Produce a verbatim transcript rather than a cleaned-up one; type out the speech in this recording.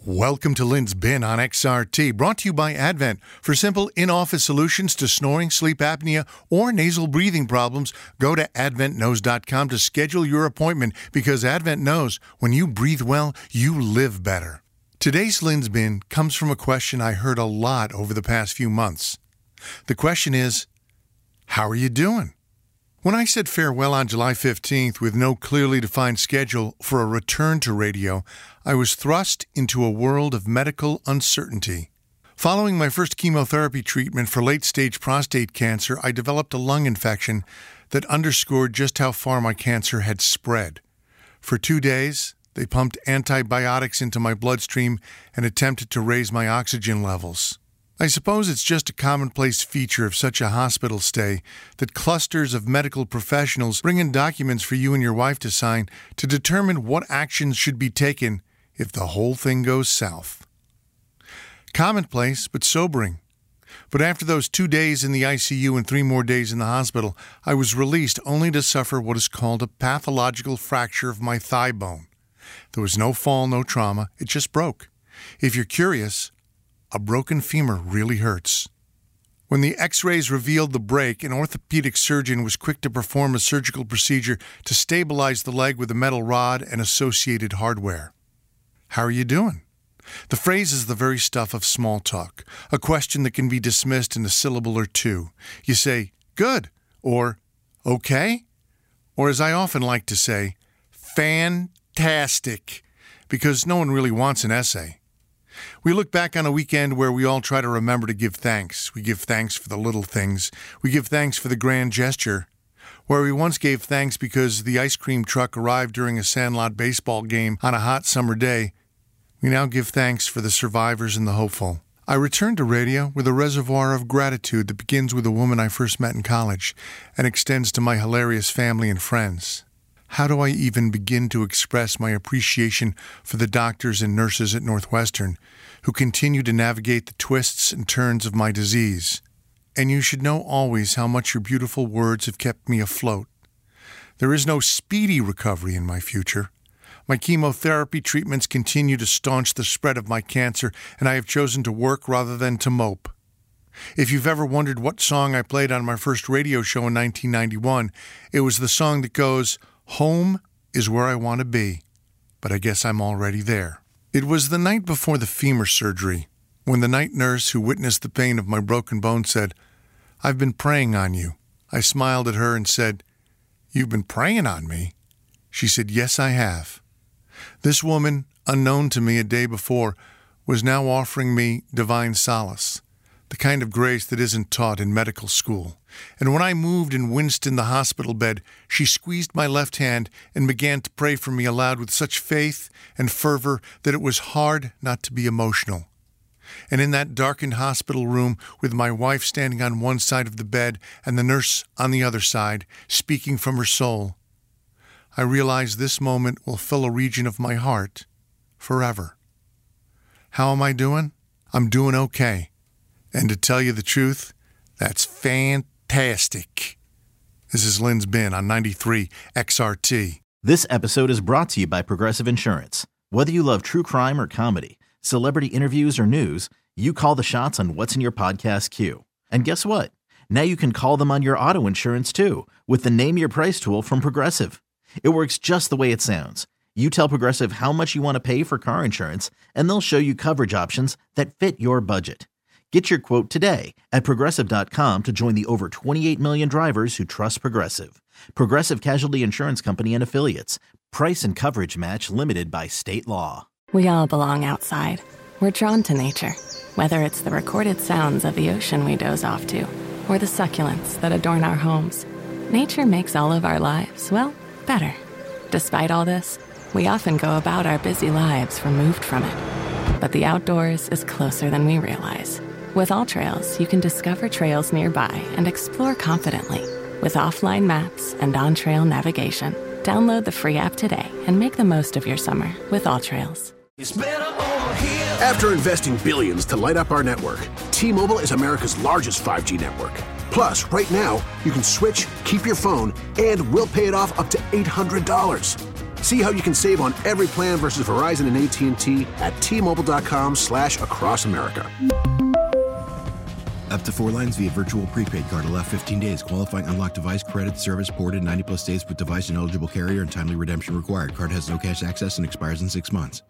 Welcome to Lynn's Bin on X R T, brought to you by Advent. For simple in-office solutions to snoring, sleep apnea, or nasal breathing problems, go to advent knows dot com to schedule your appointment, because Advent knows when you breathe well, you live better. Today's Lynn's Bin comes from a question I heard a lot over the past few months. The question is, how are you doing? When I said farewell on July fifteenth with no clearly defined schedule for a return to radio, I was thrust into a world of medical uncertainty. Following my first chemotherapy treatment for late-stage prostate cancer, I developed a lung infection that underscored just how far my cancer had spread. For two days, they pumped antibiotics into my bloodstream and attempted to raise my oxygen levels. I suppose it's just a commonplace feature of such a hospital stay that clusters of medical professionals bring in documents for you and your wife to sign to determine what actions should be taken if the whole thing goes south. Commonplace, but sobering. But after those two days in the I C U and three more days in the hospital, I was released only to suffer what is called a pathological fracture of my thigh bone. There was no fall, no trauma. It just broke. If you're curious, a broken femur really hurts. When the x-rays revealed the break, an orthopedic surgeon was quick to perform a surgical procedure to stabilize the leg with a metal rod and associated hardware. How are you doing? The phrase is the very stuff of small talk, a question that can be dismissed in a syllable or two. You say, good, or okay, or as I often like to say, fantastic, because no one really wants an essay. We look back on a weekend where we all try to remember to give thanks. We give thanks for the little things. We give thanks for the grand gesture. Where we once gave thanks because the ice cream truck arrived during a Sandlot baseball game on a hot summer day, we now give thanks for the survivors and the hopeful. I return to radio with a reservoir of gratitude that begins with a woman I first met in college and extends to my hilarious family and friends. How do I even begin to express my appreciation for the doctors and nurses at Northwestern who continue to navigate the twists and turns of my disease? And you should know always how much your beautiful words have kept me afloat. There is no speedy recovery in my future. My chemotherapy treatments continue to staunch the spread of my cancer, and I have chosen to work rather than to mope. If you've ever wondered what song I played on my first radio show in nineteen ninety-one, it was the song that goes, "Home is where I want to be, but I guess I'm already there." It was the night before the femur surgery, when the night nurse who witnessed the pain of my broken bone said, "I've been praying on you." I smiled at her and said, "You've been praying on me?" She said, "Yes, I have." This woman, unknown to me a day before, was now offering me divine solace, the kind of grace that isn't taught in medical school. And when I moved and winced in the hospital bed, she squeezed my left hand and began to pray for me aloud with such faith and fervor that it was hard not to be emotional. And in that darkened hospital room, with my wife standing on one side of the bed and the nurse on the other side, speaking from her soul, I realized this moment will fill a region of my heart forever. How am I doing? I'm doing okay. And to tell you the truth, that's fantastic. This is Lynn's Bin on ninety-three X R T. This episode is brought to you by Progressive Insurance. Whether you love true crime or comedy, celebrity interviews or news, you call the shots on what's in your podcast queue. And guess what? Now you can call them on your auto insurance too, with the Name Your Price tool from Progressive. It works just the way it sounds. You tell Progressive how much you want to pay for car insurance, and they'll show you coverage options that fit your budget. Get your quote today at Progressive dot com to join the over twenty-eight million drivers who trust Progressive. Progressive Casualty Insurance Company and Affiliates. Price and coverage match limited by state law. We all belong outside. We're drawn to nature, whether it's the recorded sounds of the ocean we doze off to, or the succulents that adorn our homes. Nature makes all of our lives, well, better. Despite all this, we often go about our busy lives removed from it. But the outdoors is closer than we realize. With AllTrails, you can discover trails nearby and explore confidently. With offline maps and on-trail navigation, download the free app today and make the most of your summer with AllTrails. After investing billions to light up our network, T-Mobile is America's largest five G network. Plus, right now, you can switch, keep your phone, and we'll pay it off up to eight hundred dollars. See how you can save on every plan versus Verizon and A T and T at T-Mobile.com slash across America. Up to four lines via virtual prepaid card. Allow fifteen days. Qualifying unlocked device credit service ported ninety plus days with device and eligible carrier and timely redemption required. Card has no cash access and expires in six months.